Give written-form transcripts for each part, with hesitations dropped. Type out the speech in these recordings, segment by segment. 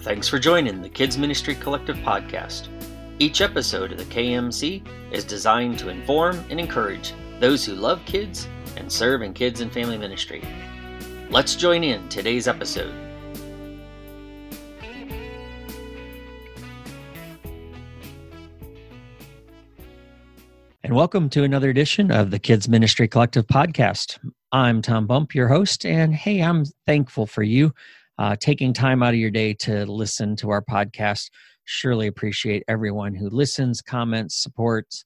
Thanks for joining the Kids Ministry Collective podcast. Each episode of the KMC is designed to inform and encourage those who love kids and serve in kids and family ministry. Let's join in today's episode. And welcome to another edition of the Kids Ministry Collective podcast. I'm Tom Bump, your host, and hey, I'm thankful for you taking time out of your day to listen to our podcast. Surely appreciate everyone who listens, comments, supports,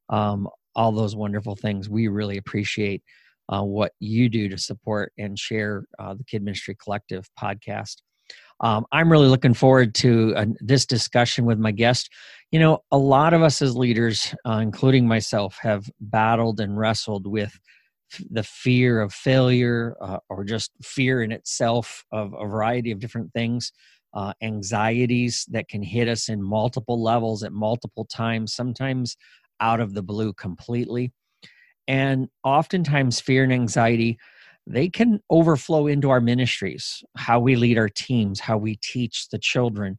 all those wonderful things. We really appreciate what you do to support and share the Kid Ministry Collective podcast. I'm really looking forward to this discussion with my guest. You know, a lot of us as leaders, including myself, have battled and wrestled with the fear of failure or just fear in itself of a variety of different things, anxieties that can hit us in multiple levels at multiple times, sometimes out of the blue completely. And oftentimes fear and anxiety, they can overflow into our ministries, how we lead our teams, how we teach the children.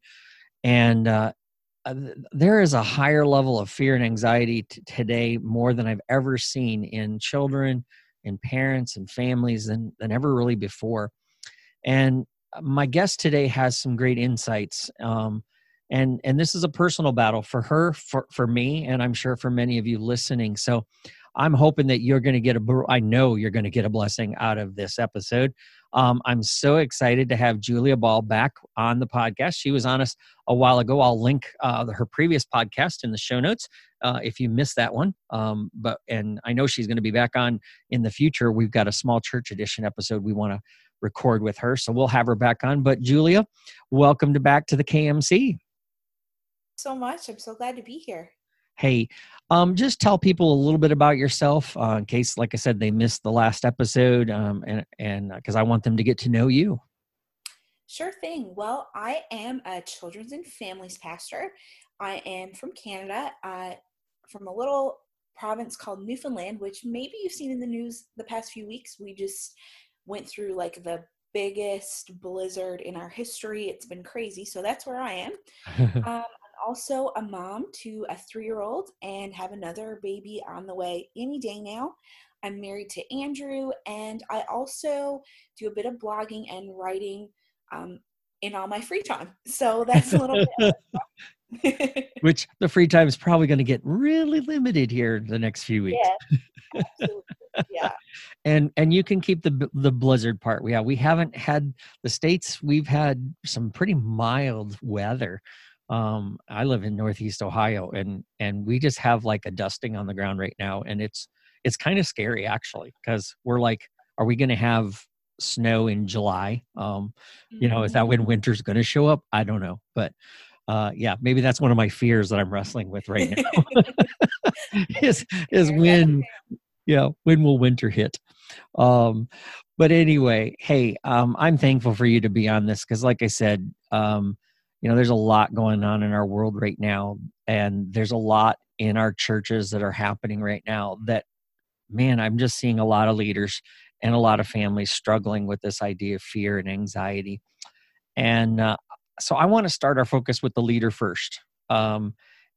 And there is a higher level of fear and anxiety today more than I've ever seen in children, in parents and families than ever really before. And my guest today has some great insights. And this is a personal battle for her, for me, and I'm sure for many of you listening. So I'm hoping that you're going to get I know you're going to get a blessing out of this episode. I'm so excited to have Julia Ball back on the podcast. She was on us a while ago. I'll link her previous podcast in the show notes if you missed that one. And I know she's going to be back on in the future. We've got a small church edition episode we want to record with her, so we'll have her back on. But Julia, welcome back to the KMC. So much. I'm so glad to be here. Hey, just tell people a little bit about yourself in case, like I said, they missed the last episode, and because I want them to get to know you. Sure thing. Well, I am a children's and families pastor. I am from Canada, from a little province called Newfoundland, which maybe you've seen in the news the past few weeks. We just went through like the biggest blizzard in our history. It's been crazy. So that's where I am. I'm also a mom to a 3-year-old and have another baby on the way any day now. I'm married to Andrew, and I also do a bit of blogging and writing in all my free time. So that's a little bit. Which the free time is probably going to get really limited here the next few weeks. Yeah, absolutely. Yeah. And you can keep the blizzard part. We haven't had the States. We've had some pretty mild weather. I live in Northeast Ohio, and we just have like a dusting on the ground right now, and it's kind of scary actually, because we're like, are we going to have snow in July? Is that when winter's going to show up? I don't know, but yeah, maybe that's one of my fears that I'm wrestling with right now. is when will winter hit? But anyway, hey, I'm thankful for you to be on this because, like I said, there's a lot going on in our world right now, and there's a lot in our churches that are happening right now that, man, I'm just seeing a lot of leaders and a lot of families struggling with this idea of fear and anxiety. And so I want to start our focus with the leader first. And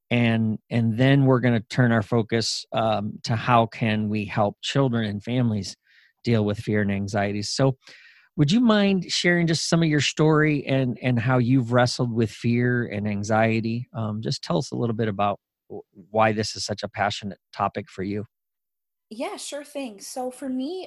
then we're going to turn our focus to how can we help children and families deal with fear and anxiety. So would you mind sharing just some of your story and how you've wrestled with fear and anxiety? Just tell us a little bit about why this is such a passionate topic for you. Yeah, sure thing. So for me,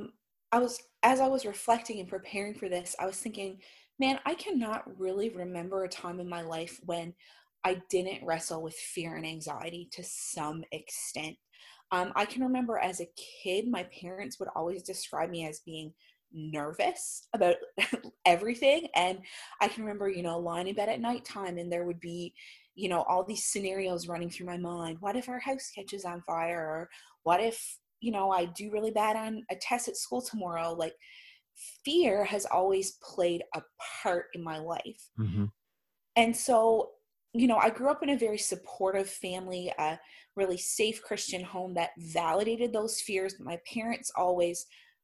as I was reflecting and preparing for this, I was thinking, man, I cannot really remember a time in my life when I didn't wrestle with fear and anxiety to some extent. I can remember as a kid, my parents would always describe me as being nervous about everything. And I can remember, lying in bed at nighttime and there would be, all these scenarios running through my mind. What if our house catches on fire? Or what if, I do really bad on a test at school tomorrow? Like, fear has always played a part in my life. Mm-hmm. And so, I grew up in a very supportive family, a really safe Christian home that validated those fears. My parents always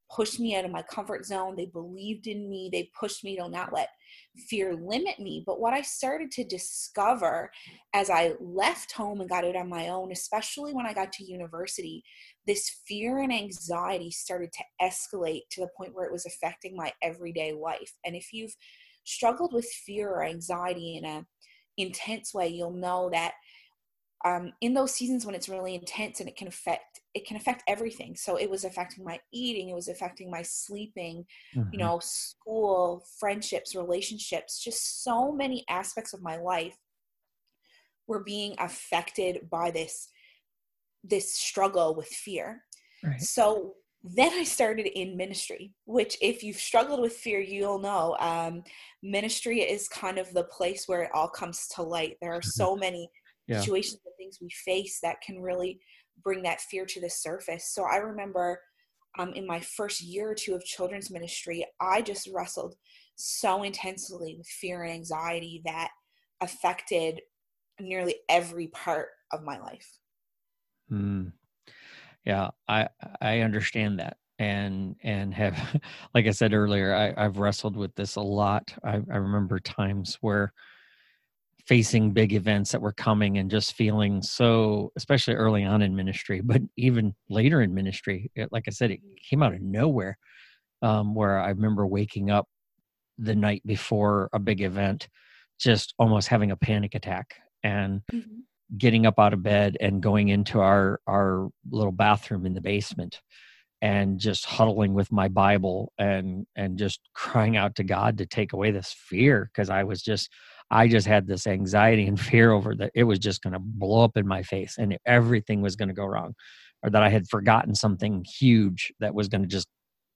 pushed me out of my comfort zone. They believed in me. They pushed me to not let fear limit me. But what I started to discover as I left home and got out on my own, especially when I got to university, this fear and anxiety started to escalate to the point where it was affecting my everyday life. And if you've struggled with fear or anxiety in a intense way, you'll know that in those seasons when it's really intense and it can affect everything. So it was affecting my eating, it was affecting my sleeping, Mm-hmm. school, friendships, relationships, just so many aspects of my life were being affected by this struggle with fear. Right. So then I started in ministry, which if you've struggled with fear, you'll know ministry is kind of the place where it all comes to light. There are so many Yeah. situations and things we face that can really bring that fear to the surface. So I remember in my first year or two of children's ministry, I just wrestled so intensely with fear and anxiety that affected nearly every part of my life. Mm. Yeah, I understand that, and have, like I said earlier, I've wrestled with this a lot. I remember times where facing big events that were coming and just feeling so, especially early on in ministry, but even later in ministry, like I said, it came out of nowhere. Where I remember waking up the night before a big event, just almost having a panic attack, and Mhm. getting up out of bed and going into our little bathroom in the basement, and just huddling with my Bible, and just crying out to God to take away this fear, because I just had this anxiety and fear over that it was just going to blow up in my face and everything was going to go wrong, or that I had forgotten something huge that was going to just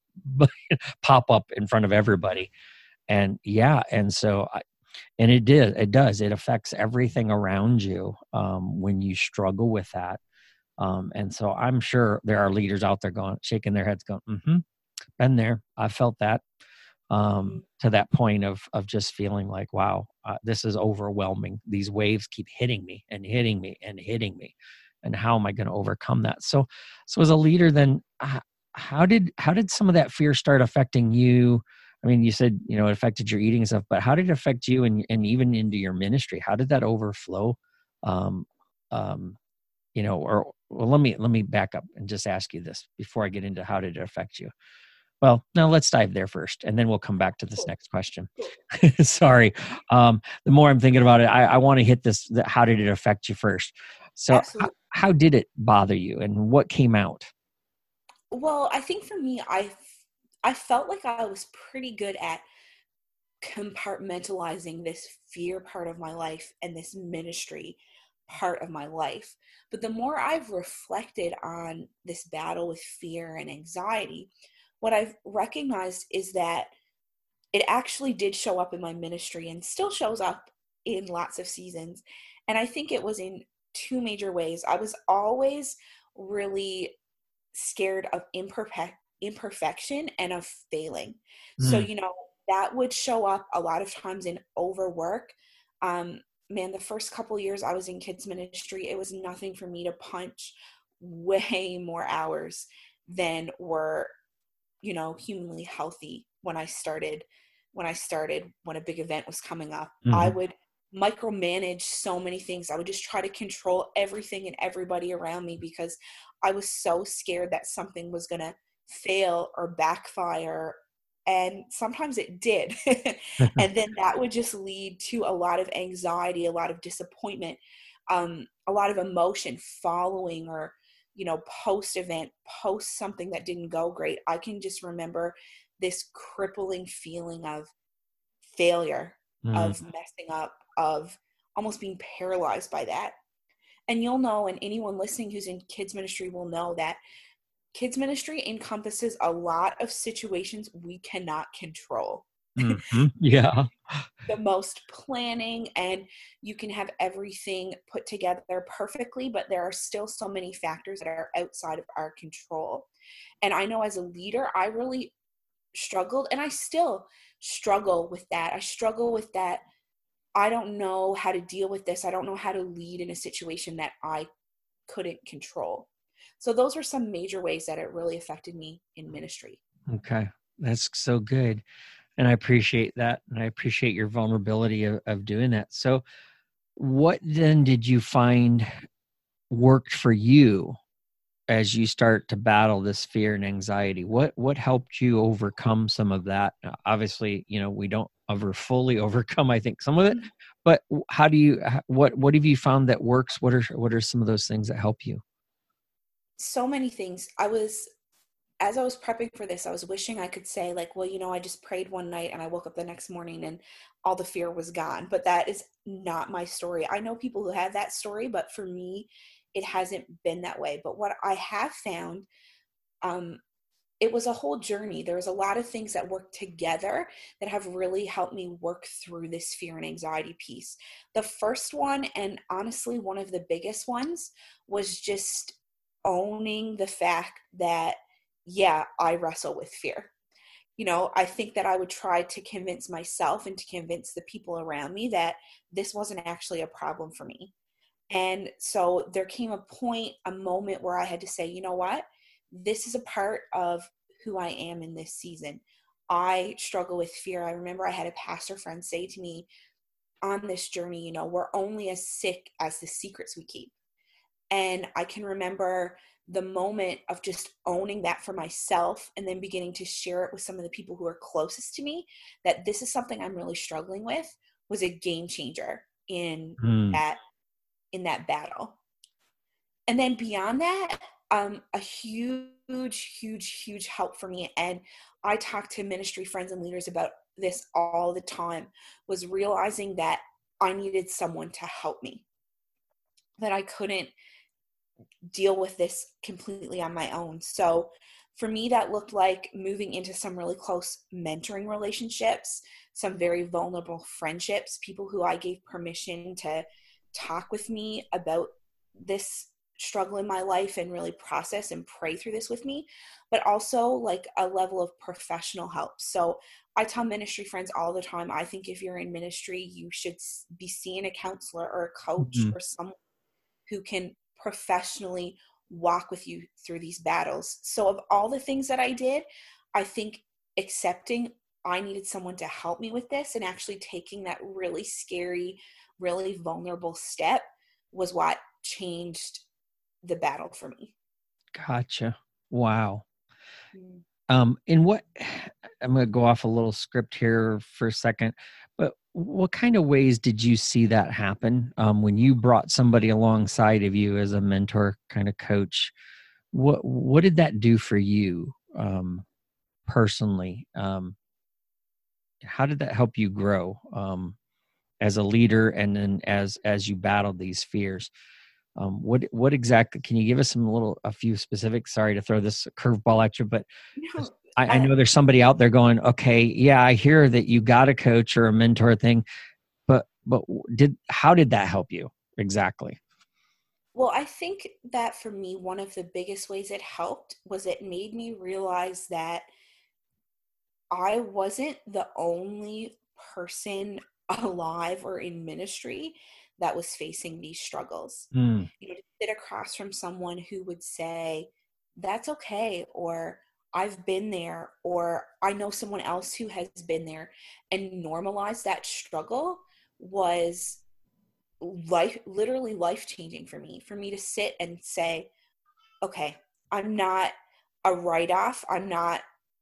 pop up in front of everybody. And yeah, and so and it affects everything around you when you struggle with that. And so I'm sure there are leaders out there shaking their heads, going, "Mm-hmm, been there. I felt that." Mhm. To that point of just feeling like, "Wow, this is overwhelming. These waves keep hitting me and hitting me and hitting me, and how am I going to overcome that?" So as a leader, then how did some of that fear start affecting you? I mean, you said it affected your eating and stuff, but how did it affect you, and even into your ministry? How did that overflow? Um, um, or well, let me back up and just ask you this before I get into how did it affect you. Well, no, let's dive there first, and then we'll come back to this Cool. next question. Cool. Sorry. The more I'm thinking about it, I want to hit this. How did it affect you first? So, Absolutely. how did it bother you, and what came out? Well, I think for me, I felt like I was pretty good at compartmentalizing this fear part of my life and this ministry part of my life. But the more I've reflected on this battle with fear and anxiety, what I've recognized is that it actually did show up in my ministry and still shows up in lots of seasons. And I think it was in two major ways. I was always really scared of imperfection and of failing. So, Mm, that would show up a lot of times in overwork. Um, Man, the first couple years I was in kids ministry, it was nothing for me to punch way more hours than were, humanly healthy when a big event was coming up. I mhm, would micromanage so many things. I would just try to control everything and everybody around me because I was so scared that something was going to fail or backfire. And sometimes it did. And then that would just lead to a lot of anxiety, a lot of disappointment, a lot of emotion following, or post event, post something that didn't go great. I can just remember this crippling feeling of failure, mm, of messing up, of almost being paralyzed by that. And you'll know, and anyone listening who's in kids ministry will know, that kids ministry encompasses a lot of situations we cannot control. mhm, yeah, The most planning, and you can have everything put together perfectly, but there are still so many factors that are outside of our control. And I know as a leader, I really struggled, and I still struggle with that. I struggle with that. I don't know how to deal with this. I don't know how to lead in a situation that I couldn't control. So those were some major ways that it really affected me in ministry. Okay. That's so good. And I appreciate that. And I appreciate your vulnerability of doing that. So what then did you find worked for you as you start to battle this fear and anxiety? What helped you overcome some of that? Obviously, we don't ever fully overcome, I think, some of it, but how do you what have you found that works? What are some of those things that help you? So many things. As I was prepping for this, I was wishing I could say, like, well, I just prayed one night and I woke up the next morning and all the fear was gone. But that is not my story. I know people who have that story, but for me, it hasn't been that way. But what I have found, um, it was a whole journey. There was a lot of things that worked together that have really helped me work through this fear and anxiety piece. The first one, and honestly, one of the biggest ones, was just owning the fact that, yeah, I wrestle with fear. I think that I would try to convince myself and to convince the people around me that this wasn't actually a problem for me. And so there came a moment where I had to say, you know what? This is a part of who I am in this season. I struggle with fear. I remember I had a pastor friend say to me on this journey, we're only as sick as the secrets we keep. And I can remember the moment of just owning that for myself and then beginning to share it with some of the people who are closest to me, that this is something I'm really struggling with, was a game changer Hmm. in that battle. And then beyond that, a huge help for me, and I talk to ministry friends and leaders about this all the time, was realizing that I needed someone to help me, that I couldn't deal with this completely on my own. So for me, that looked like moving into some really close mentoring relationships, some very vulnerable friendships, people who I gave permission to talk with me about this struggle in my life and really process and pray through this with me, but also like a level of professional help. So I tell ministry friends all the time, I think if you're in ministry, you should be seeing a counselor or a coach Mhm. or someone who can professionally walk with you through these battles. So of all the things that I did, I think accepting I needed someone to help me with this and actually taking that really scary, really vulnerable step was what changed the battle for me. Gotcha. Wow. Mm. In what I'm going to go off a little script here for a second, but what kind of ways did you see that happen when you brought somebody alongside of you as a mentor, kind of coach? What did that do for you personally? How did that help you grow as a leader, and then as you battled these fears? What exactly? Can you give us a few specifics? Sorry to throw this curveball at you, but No, I know there's somebody out there going, okay, yeah, I hear that you got a coach or a mentor thing, but how did that help you exactly? well, I think that for me, one of the biggest ways it helped was it made me realize that I wasn't the only person alive or in ministry that was facing these struggles. Mm, To sit across from someone who would say, that's okay, or I've been there, or I know someone else who has been there, and normalize that struggle was literally life changing for me to sit and say, okay, I'm not a write off. I'm not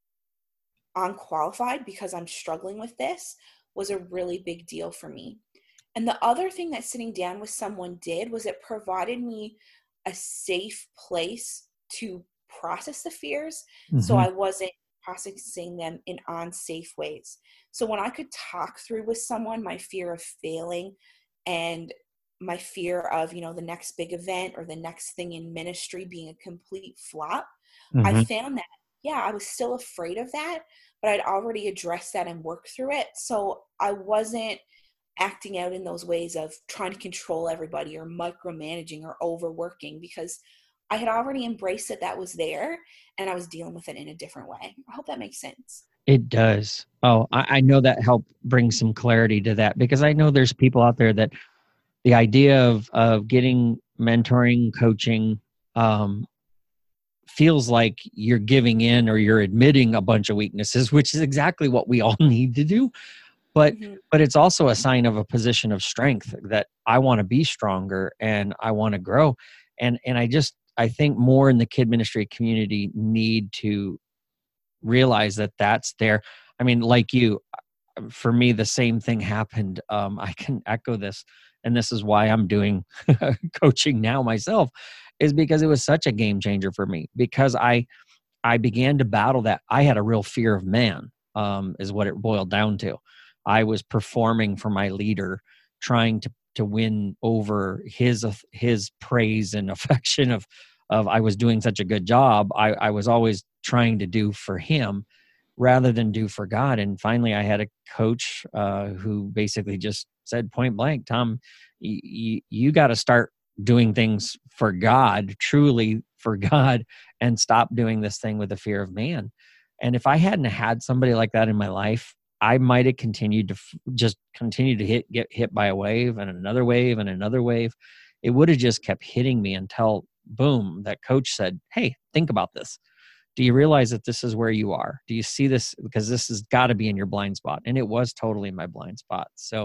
unqualified because I'm struggling with this, was a really big deal for me. And the other thing that sitting down with someone did was it provided me a safe place to process the fears, so hmm. I wasn't processing them in unsafe ways. So when I could talk through with someone my fear of failing and my fear of, the next big event or the next thing in ministry being a complete flop, I Hmm. found that, yeah, I was still afraid of that, but I'd already addressed that and worked through it. So I wasn't acting out in those ways of trying to control everybody or micromanaging or overworking, because I had already embraced that was there and I was dealing with it in a different way. I hope that makes sense. It does. Oh, I know that helped bring some clarity to that, because I know there's people out there that the idea of getting mentoring, coaching, um, feels like you're giving in or you're admitting a bunch of weaknesses, which is exactly what we all need to do. But Mm-hmm. but it's also a sign of a position of strength, that I want to be stronger and I want to grow. And I think more in the kid ministry community need to realize that that's there. I mean, like you, for me, the same thing happened. I can echo this, and this is why I'm doing coaching now myself, is because it was such a game changer for me, because I began to battle that. I had a real fear of man, is what it boiled down to. I was performing for my leader, trying to win over his praise and affection of I was doing such a good job. I was always trying to do for him rather than do for God. And finally, I had a coach who basically just said point blank, Tom, you got to start doing things for God, truly for God, and stop doing this thing with the fear of man. And if I hadn't had somebody like that in my life, I might have continued to just continue to get hit by a wave and another wave and another wave. It would have just kept hitting me until boom, that coach said, hey, think about this. Do you realize that this is where you are? Do you see this? Because this has got to be in your blind spot. And it was totally in my blind spot. So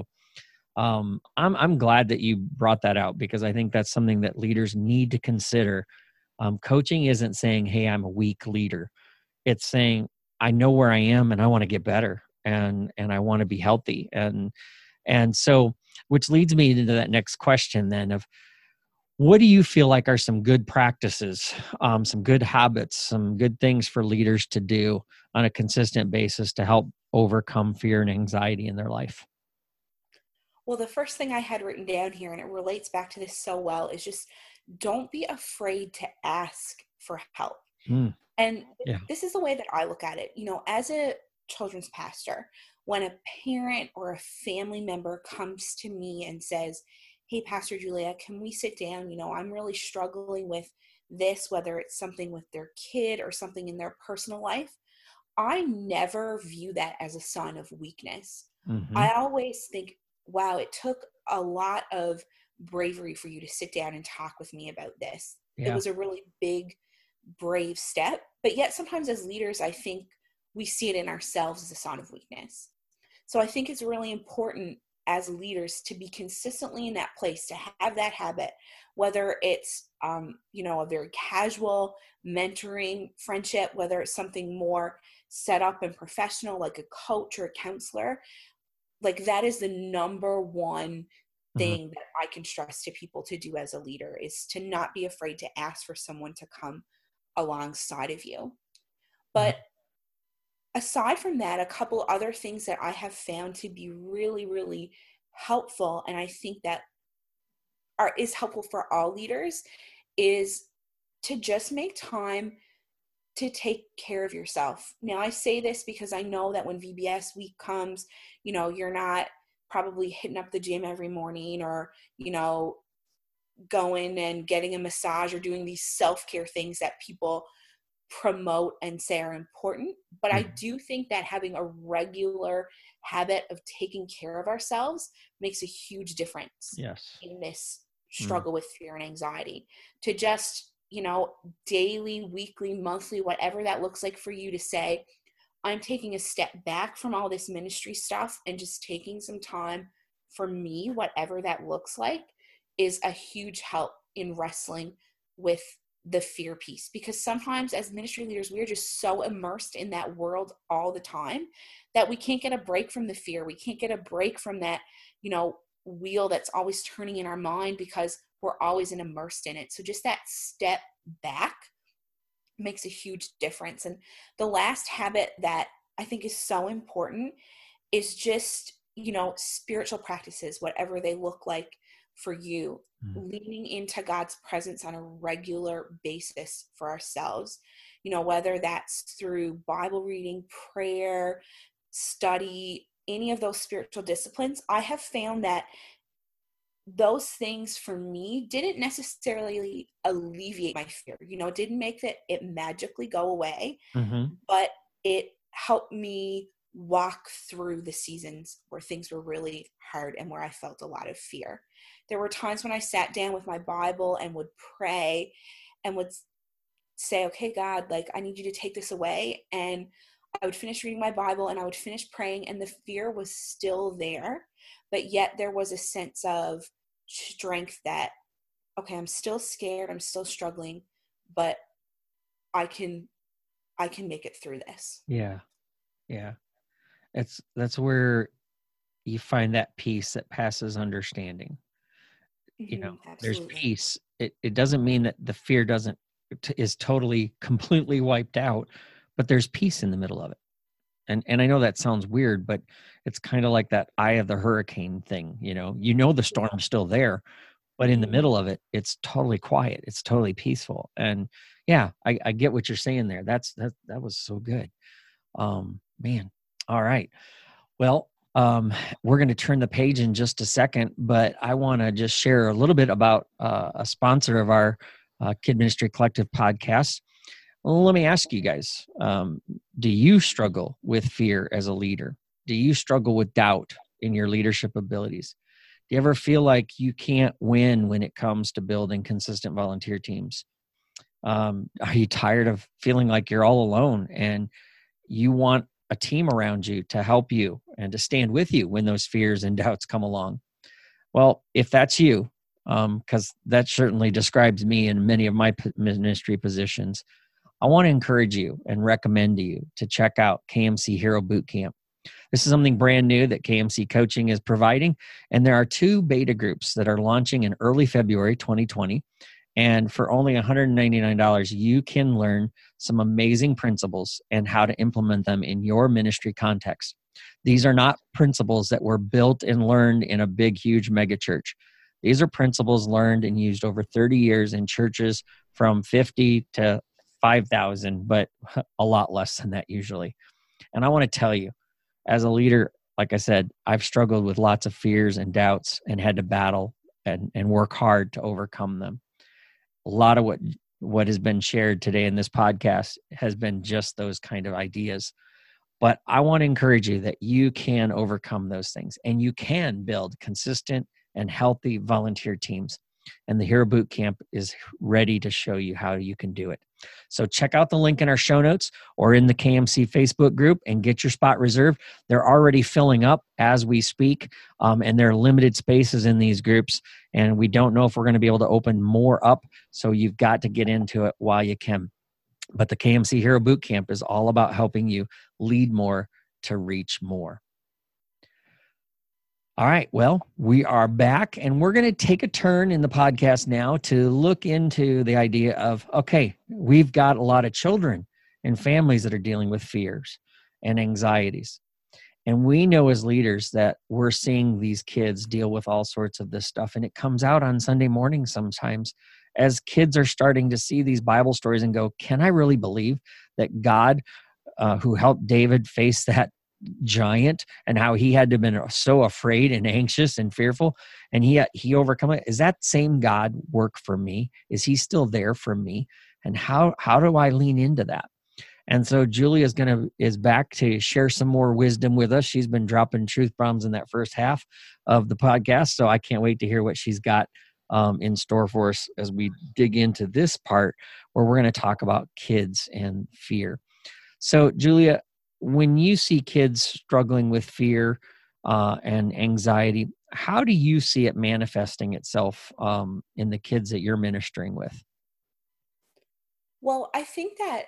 I'm glad that you brought that out, because I think that's something that leaders need to consider. Coaching isn't saying, hey, I'm a weak leader. It's saying, I know where I am and I want to get better, and I want to be healthy. And so, which leads me into that next question then of, what do you feel like are some good practices, some good habits, some good things for leaders to do on a consistent basis to help overcome fear and anxiety in their life? Well, the first thing I had written down here, and it relates back to this so well, is just don't be afraid to ask for help. Mm, And yeah. this is the way that I look at it. As a children's pastor, when a parent or a family member comes to me and says, hey, Pastor Julia, can we sit down? I'm really struggling with this, whether it's something with their kid or something in their personal life. I never view that as a sign of weakness. Mm-hmm. I always think, wow, it took a lot of bravery for you to sit down and talk with me about this. It Yeah. was a really big, brave step. But yet sometimes as leaders, I think we see it in ourselves as a sign of weakness. So I think it's really important as leaders to be consistently in that place, to have that habit, whether it's, a very casual mentoring friendship, whether it's something more set up and professional, like a coach or a counselor. Like, that is the number one Mm-hmm. thing that I can stress to people to do as a leader, is to not be afraid to ask for someone to come alongside of you. Mm-hmm. But aside from that, a couple other things that I have found to be really, really helpful, and I think that is helpful for all leaders, is to just make time to take care of yourself. Now, I say this because I know that when VBS week comes, you're not probably hitting up the gym every morning, or, going and getting a massage or doing these self-care things that people promote and say are important. But I do think that having a regular habit of taking care of ourselves makes a huge difference Yes. in this Mm. struggle with fear and anxiety. To just, daily, weekly, monthly, whatever that looks like for you, to say, I'm taking a step back from all this ministry stuff and just taking some time for me, whatever that looks like, is a huge help in wrestling with the fear piece. Because sometimes as ministry leaders, we're just so immersed in that world all the time that we can't get a break from the fear. We can't get a break from that, wheel that's always turning in our mind, because we're always immersed in it. So just that step back makes a huge difference. And the last habit that I think is so important is just, spiritual practices, whatever they look like for you, Mm. leaning into God's presence on a regular basis for ourselves, whether that's through Bible reading, prayer, study, any of those spiritual disciplines. I have found that those things for me didn't necessarily alleviate my fear. It didn't make it magically go away, Mm-hmm. but it helped me walk through the seasons where things were really hard and where I felt a lot of fear. There were times when I sat down with my Bible and would pray and would say, okay, God, like, I need you to take this away. And I would finish reading my Bible and I would finish praying, and the fear was still there. But yet there was a sense of strength that, okay, I'm still scared, I'm still struggling, but I can make it through this. Yeah. Yeah. That's where you find that peace that passes understanding. There's Absolutely. peace. It doesn't mean that the fear doesn't is totally completely wiped out, but there's peace in the middle of it. And I know that sounds weird, but it's kind of like that eye of the hurricane thing. The storm's still there, but in the Mm-hmm. middle of it, it's totally quiet. It's totally peaceful. And yeah, I get what you're saying there. That was so good. Man. All right. Well, we're going to turn the page in just a second, but I want to just share a little bit about a sponsor of our Kid Ministry Collective podcast. Well, let me ask you guys, do you struggle with fear as a leader? Do you struggle with doubt in your leadership abilities? Do you ever feel like you can't win when it comes to building consistent volunteer teams? Are you tired of feeling like you're all alone and you want a team around you to help you and to stand with you when those fears and doubts come along? Well, if that's you, because that certainly describes me in many of my ministry positions, I want to encourage you and recommend to you to check out KMC Hero Boot Camp. This is something brand new that KMC Coaching is providing, and there are 2 beta groups that are launching in early February 2020. And for only $199, you can learn some amazing principles and how to implement them in your ministry context. These are not principles that were built and learned in a big, huge megachurch. These are principles learned and used over 30 years in churches from 50 to 5,000, but a lot less than that usually. And I want to tell you, as a leader, like I said, I've struggled with lots of fears and doubts and had to battle and work hard to overcome them. A lot of what has been shared today in this podcast has been just those kind of ideas. But I want to encourage you that you can overcome those things and you can build consistent and healthy volunteer teams. And the Hero Boot Camp is ready to show you how you can do it. So check out the link in our show notes or in the KMC Facebook group and get your spot reserved. They're already filling up as we speak, and there are limited spaces in these groups. And we don't know if we're going to be able to open more up. So you've got to get into it while you can. But the KMC Hero Boot Camp is all about helping you lead more to reach more. All right, well, we are back, and we're going to take a turn in the podcast now to look into the idea of, okay, we've got a lot of children and families that are dealing with fears and anxieties. And we know as leaders that we're seeing these kids deal with all sorts of this stuff, and it comes out on Sunday morning sometimes as kids are starting to see these Bible stories and go, can I really believe that God, who helped David face that giant and how he had to have been so afraid and anxious and fearful, and he overcome it? Is that same God work for me? Is he still there for me? And how do I lean into that? And so Julia is back to share some more wisdom with us. She's been dropping truth bombs in that first half of the podcast, so I can't wait to hear what she's got in store for us as we dig into this part where we're going to talk about kids and fear. So Julia, when you see kids struggling with fear and anxiety, how do you see it manifesting itself in the kids that you're ministering with? Well, I think that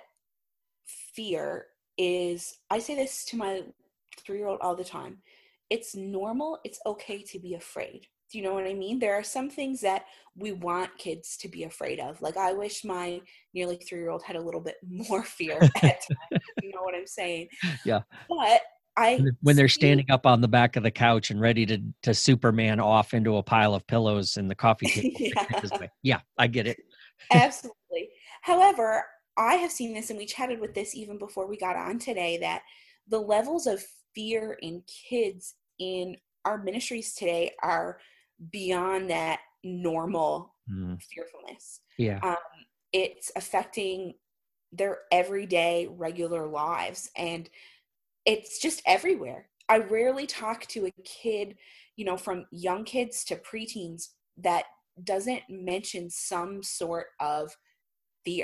fear is, I say this to my 3-year-old all the time, it's normal, it's okay to be afraid. Do you know what I mean? There are some things that we want kids to be afraid of. Like, I wish my nearly 3-year-old had a little bit more fear at times. You know what I'm saying? Yeah. But I When they're see, standing up on the back of the couch and ready to Superman off into a pile of pillows and the coffee table yeah, this way. Yeah, I get it. absolutely. However, I have seen this, and we chatted with this even before we got on today, that the levels of fear in kids in our ministries today are beyond that normal fearfulness. Yeah. Um, it's affecting their everyday, regular lives, and it's just everywhere. I rarely talk to a kid, from young kids to preteens, that doesn't mention some sort of fear.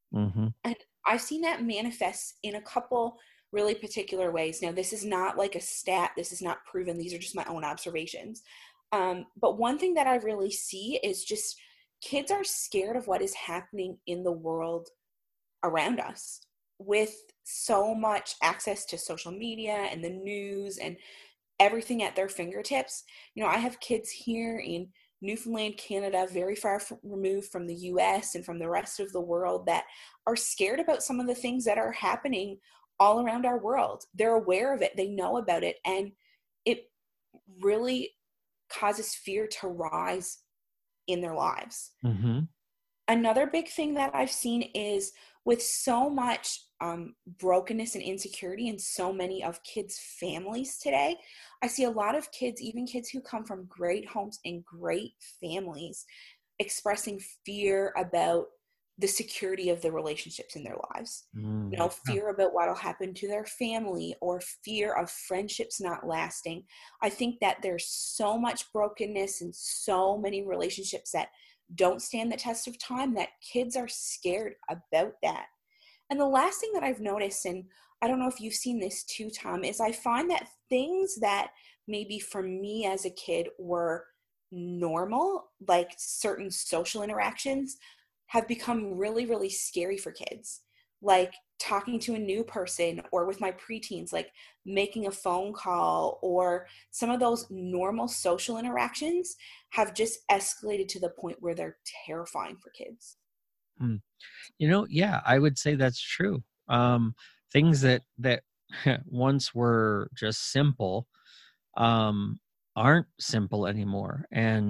Mm-hmm. And I've seen that manifest in a couple really particular ways. Now, this is not like a stat, this is not proven, these are just my own observations. But one thing that I really see is just kids are scared of what is happening in the world around us. With so much access to social media and the news and everything at their fingertips. I have kids here in Newfoundland, Canada, very far removed from the US and from the rest of the world, that are scared about some of the things that are happening all around our world. They're aware of it, they know about it, and it really causes fear to rise in their lives. Mm-hmm. Another big thing that I've seen is with so much brokenness and insecurity in so many of kids' families today, I see a lot of kids, even kids who come from great homes and great families, expressing fear about the security of the relationships in their lives. Yeah. Fear about what will happen to their family, or fear of friendships not lasting. I think that there's so much brokenness and so many relationships that don't stand the test of time, that kids are scared about that. And the last thing that I've noticed, and I don't know if you've seen this too, Tom, is I find that things that maybe for me as a kid were normal, like certain social interactions, have become really, really scary for kids. Like talking to a new person, or with my preteens, like making a phone call, or some of those normal social interactions have just escalated to the point where they're terrifying for kids. Mm. Yeah, I would say that's true. Things that once were just simple, um, aren't simple anymore.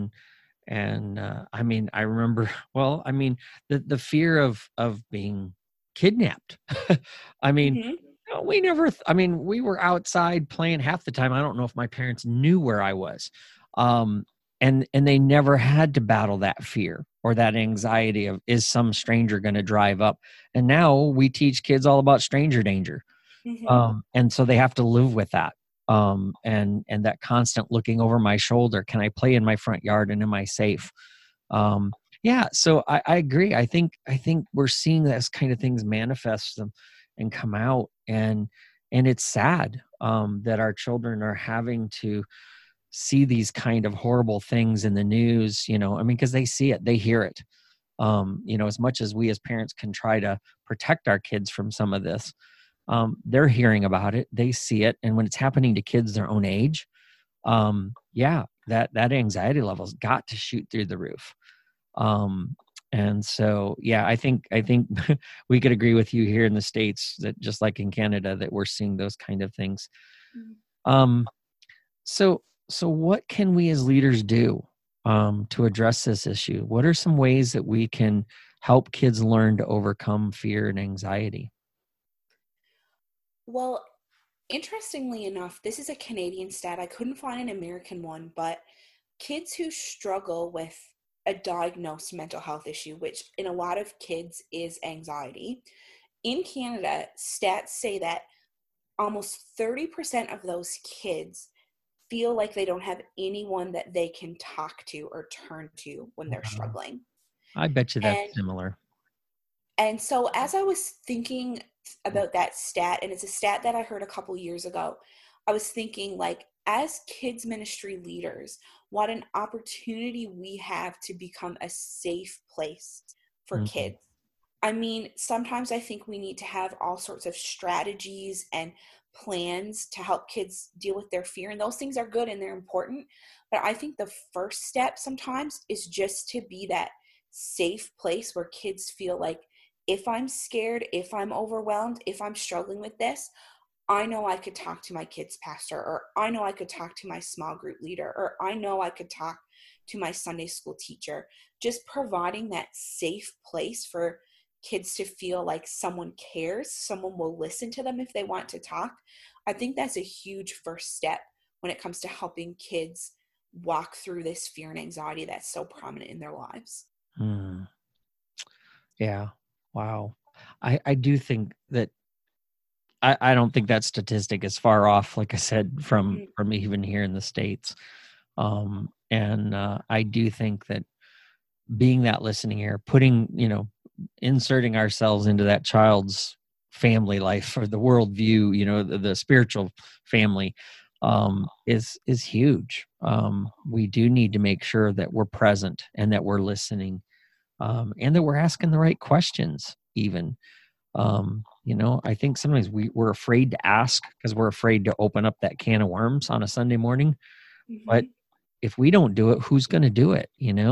And I mean, I remember, well, I mean, the fear of being kidnapped. I mean, Mm-hmm. we never, I mean, we were outside playing half the time. I don't know if my parents knew where I was. Um, and they never had to battle that fear or that anxiety of, is some stranger going to drive up? And now we teach kids all about stranger danger. Mm-hmm. And so they have to live with that. And that constant looking over my shoulder. Can I play in my front yard, and am I safe? Um, yeah, so I agree. I think we're seeing this kind of things manifest them and come out, and it's sad that our children are having to see these kind of horrible things in the news. I mean, because they see it, they hear it. As much as we as parents can try to protect our kids from some of this, they're hearing about it, they see it, and when it's happening to kids their own age, yeah, that anxiety level's got to shoot through the roof. And so, yeah, I think we could agree with you here in the States that just like in Canada, that we're seeing those kind of things. Um, so, so what can we as leaders do to address this issue? What are some ways that we can help kids learn to overcome fear and anxiety? Well, interestingly enough, this is a Canadian stat. I couldn't find an American one, but kids who struggle with a diagnosed mental health issue, which in a lot of kids is anxiety, in Canada, stats say that almost 30% of those kids feel like they don't have anyone that they can talk to or turn to when they're Wow. struggling. I bet you that's And similar. so as I was thinking about that stat, and it's a stat that I heard a couple years ago, I was thinking, like, as kids ministry leaders, what an opportunity we have to become a safe place for Mhm. kids. I mean, sometimes I think we need to have all sorts of strategies and plans to help kids deal with their fear, and those things are good and they're important. But I think the first step sometimes is just to be that safe place where kids feel like, if I'm scared, if I'm overwhelmed, if I'm struggling with this, I know I could talk to my kids pastor, or I know I could talk to my small group leader, or I know I could talk to my Sunday school teacher. Just providing that safe place for kids to feel like someone cares, someone will listen to them if they want to talk. I think that's a huge first step when it comes to helping kids walk through this fear and anxiety that's so prominent in their lives. Mm. Yeah. Wow. I do think that I don't think that statistic is far off, like I said, Mhm. from even here in the States. And I do think that being that listening ear, putting, inserting ourselves into that child's family life or the worldview, the spiritual family, is huge. We do need to make sure that we're present and that we're listening, and that we're asking the right questions even. I think sometimes we're afraid to ask because we're afraid to open up that can of worms on a Sunday morning. But Mm-hmm. if we don't do it, who's going to do it?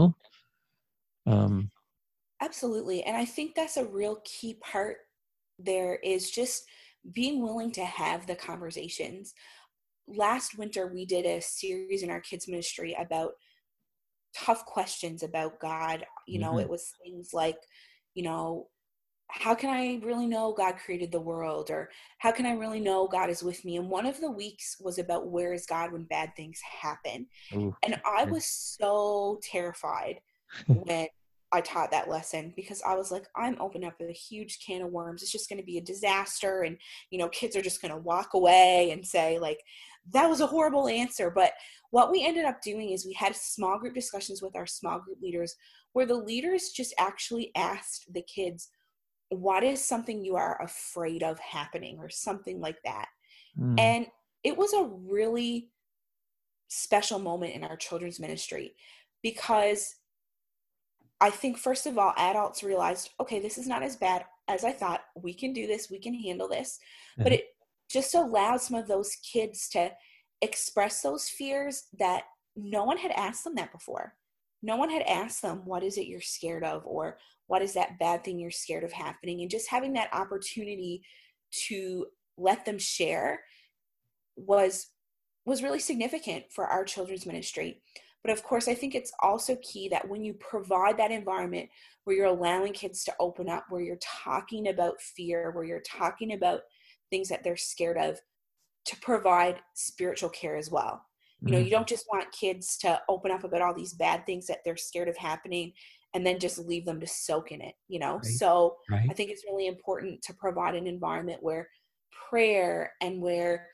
Um, Absolutely. And I think that's a real key part there, is just being willing to have the conversations. Last winter, we did a series in our kids' ministry about tough questions about God. mhm. It was things like, you know, how can I really know God created the world? Or how can I really know God is with me? And one of the weeks was about, where is God when bad things happen? Ooh, And I good. was so terrified when I taught that lesson, because I was like, I'm opening up a huge can of worms. It's just going to be a disaster. And, kids are just going to walk away and say, like, that was a horrible answer. But what we ended up doing is we had small group discussions with our small group leaders, where the leaders just actually asked the kids, what is something you are afraid of happening, or something like that. Mm, And it was a really special moment in our children's ministry, because I think, first of all, adults realized, okay, this is not as bad as I thought. We can do this. We can handle this. But uh-huh. it just allowed some of those kids to express those fears that no one had asked them that before. No one had asked them, what is it you're scared of? Or what is that bad thing you're scared of happening? And just having that opportunity to let them share was really significant for our children's ministry. But of course, I think it's also key that when you provide that environment where you're allowing kids to open up, where you're talking about fear, where you're talking about things that they're scared of, to provide spiritual care as well. You Mhm. don't just want kids to open up about all these bad things that they're scared of happening and then just leave them to soak in it. Right, So I right. think it's really important to provide an environment where prayer and where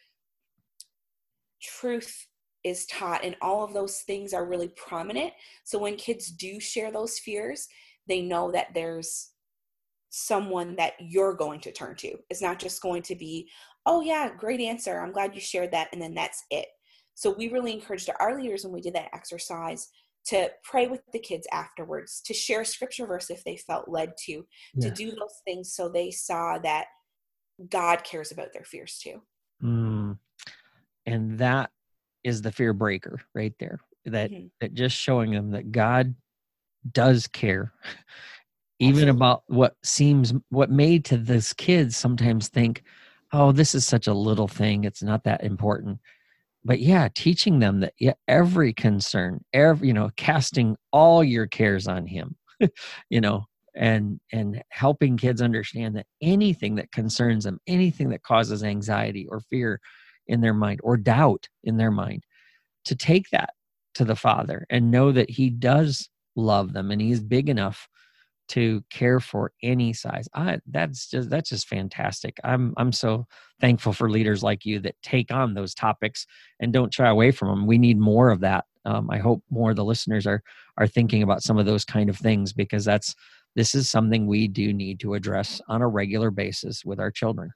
truth is taught, and all of those things are really prominent. So when kids do share those fears, they know that there's someone that you're going to turn to. It's not just going to be, oh yeah, great answer, I'm glad you shared that, and then that's it. So we really encouraged our leaders, when we did that exercise, to pray with the kids afterwards, to share a scripture verse if they felt led to Yes. do those things, so they saw that God cares about their fears too. Mm. And that is the fear breaker right there. That Hmm. that just showing them that God does care, even Absolutely. about what made to this kids sometimes think, oh, this is such a little thing, it's not that important. But yeah, teaching them that, yeah, every concern, casting all your cares on him, you know, and helping kids understand that anything that concerns them, anything that causes anxiety or fear in their mind or doubt in their mind, to take that to the Father and know that he does love them and he's big enough to care for any size. That's just fantastic. I'm so thankful for leaders like you that take on those topics and don't shy away from them. We need more of that. I hope more of the listeners are thinking about some of those kind of things, because this is something we do need to address on a regular basis with our children.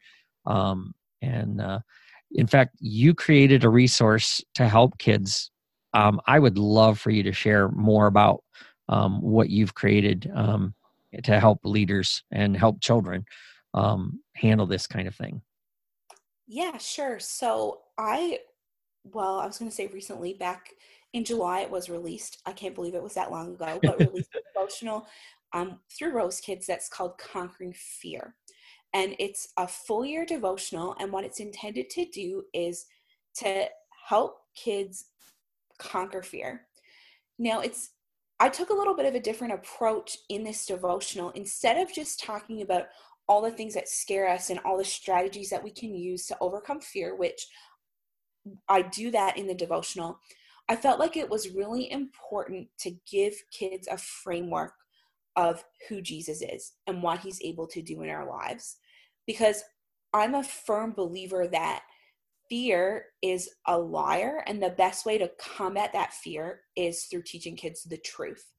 And In fact, you created a resource to help kids. I would love for you to share more about what you've created to help leaders and help children handle this kind of thing. Yeah, sure. So I was going to say recently, back in July, it was released. I can't believe it was that long ago, but released a devotional through Rose Kids that's called Conquering Fear. And it's a full year devotional. And what it's intended to do is to help kids conquer fear. Now, I took a little bit of a different approach in this devotional. Instead of just talking about all the things that scare us and all the strategies that we can use to overcome fear, which I do that in the devotional, I felt like it was really important to give kids a framework of who Jesus is and what he's able to do in our lives. Because I'm a firm believer that fear is a liar, and the best way to combat that fear is through teaching kids the truth.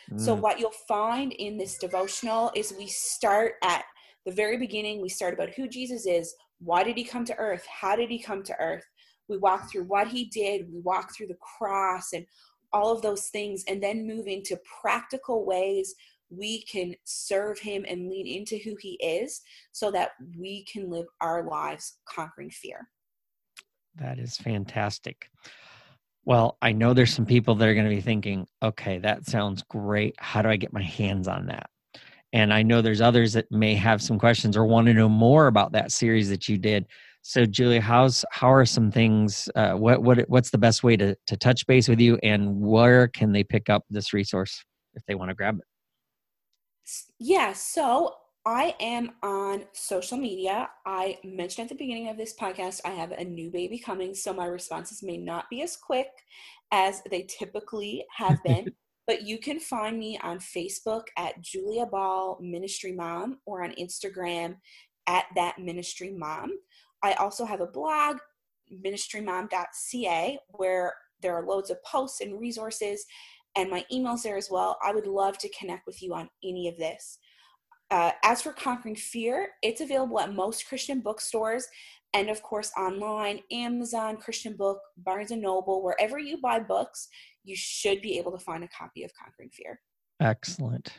So what you'll find in this devotional is we start at the very beginning. We start about who Jesus is. Why did he come to earth? How did he come to earth? We walk through what he did. We walk through the cross and all of those things, and then move into practical ways we can serve him and lean into who he is so that we can live our lives conquering fear. That is fantastic. Well, I know there's some people that are going to be thinking, okay, that sounds great. How do I get my hands on that? And I know there's others that may have some questions or want to know more about that series that you did. So, Julia, how are some things? What's the best way to touch base with you, and where can they pick up this resource if they want to grab it? Yeah, so I am on social media. I mentioned at the beginning of this podcast, I have a new baby coming, so my responses may not be as quick as they typically have been. But you can find me on Facebook at Julia Ball Ministry Mom, or on Instagram at That Ministry Mom. I also have a blog, ministrymom.ca, where there are loads of posts and resources, and my email's there as well. I would love to connect with you on any of this. As for Conquering Fear, it's available at most Christian bookstores, and of course online, Amazon, Christian Book, Barnes & Noble, wherever you buy books, you should be able to find a copy of Conquering Fear. Excellent.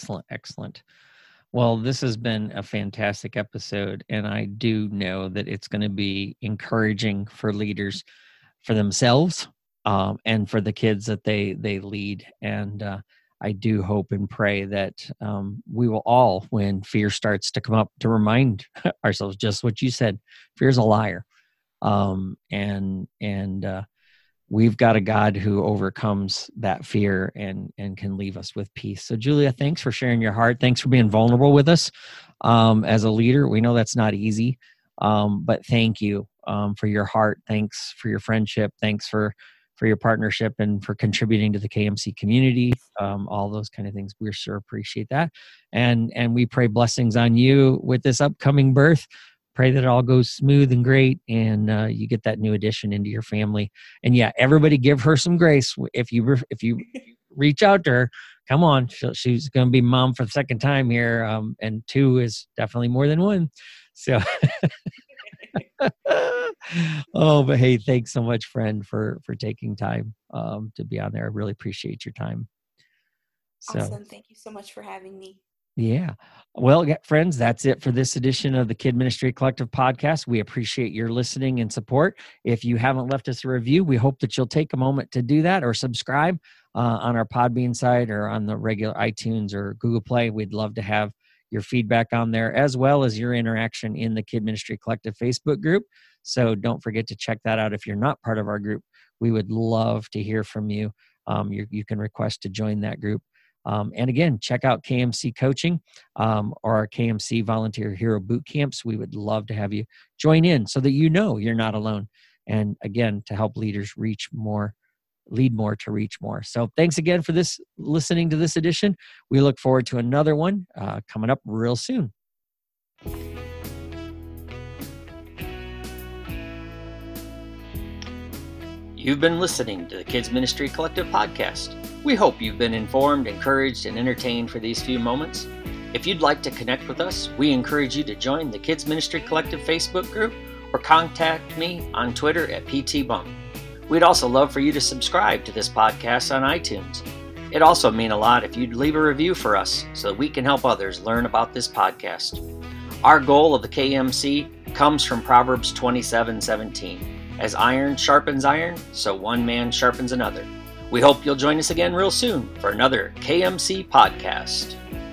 Well, this has been a fantastic episode, and I do know that it's going to be encouraging for leaders, for themselves, and for the kids that they lead. And I do hope and pray that we will all, when fear starts to come up, to remind ourselves just what you said: fear is a liar, and we've got a God who overcomes that fear and can leave us with peace. So, Julia, thanks for sharing your heart. Thanks for being vulnerable with us. As a leader, we know that's not easy, but thank you for your heart. Thanks for your friendship. Thanks for your partnership and for contributing to the KMC community. All those kind of things. We sure appreciate that. And we pray blessings on you with this upcoming birth. Pray that it all goes smooth and great, and you get that new addition into your family. And yeah, everybody give her some grace. If you reach out to her, come on, she's going to be mom for the second time here, and 2 is definitely more than 1. So, but hey, thanks so much, friend, for taking time to be on there. I really appreciate your time. So, awesome. Thank you so much for having me. Yeah. Well, friends, that's it for this edition of the Kid Ministry Collective podcast. We appreciate your listening and support. If you haven't left us a review, we hope that you'll take a moment to do that, or subscribe on our Podbean site or on the regular iTunes or Google Play. We'd love to have your feedback on there, as well as your interaction in the Kid Ministry Collective Facebook group. So don't forget to check that out. If you're not part of our group, we would love to hear from you. You can request to join that group. And again, check out KMC Coaching or our KMC Volunteer Hero Boot Camps. We would love to have you join in so that you know you're not alone. And again, to help leaders reach more, lead more to reach more. So thanks again for listening to this edition. We look forward to another one coming up real soon. You've been listening to the Kids Ministry Collective podcast. We hope you've been informed, encouraged, and entertained for these few moments. If you'd like to connect with us, we encourage you to join the Kids Ministry Collective Facebook group or contact me on Twitter at PTBump. We'd also love for you to subscribe to this podcast on iTunes. It'd also mean a lot if you'd leave a review for us so that we can help others learn about this podcast. Our goal of the KMC comes from Proverbs 27:17. As iron sharpens iron, so one man sharpens another. We hope you'll join us again real soon for another KMC podcast.